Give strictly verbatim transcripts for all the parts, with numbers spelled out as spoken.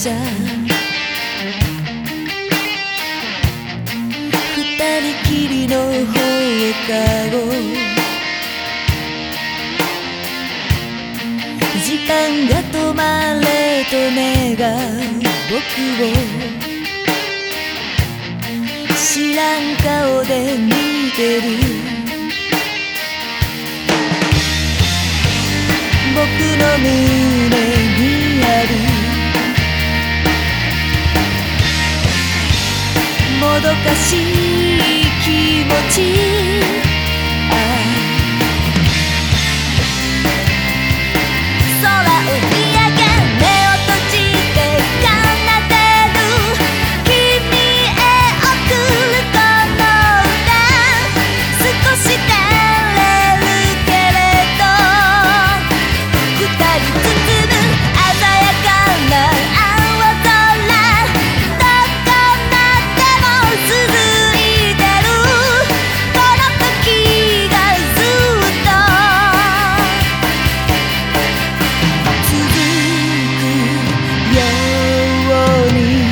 車二人きりの放課後時間が止まれと願う僕を知らん顔で見てる僕の胸にあるもどかしい気持ちああ空を見上げ目を閉じて奏でる君へ送るこの歌少し照れるけれど二人包む鮮やかな青空どこまでも続いてるこの時がずっと続くように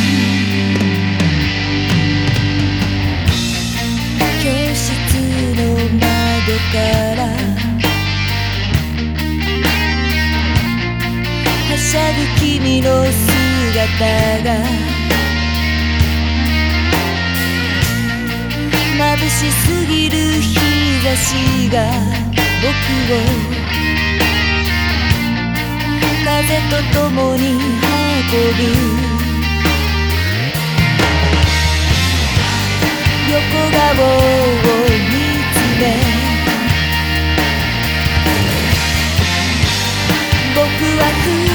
教室の窓からはしゃぐ君の姿が眩しすぎる日差しが僕を風と共に運ぶ横顔を見つめ僕は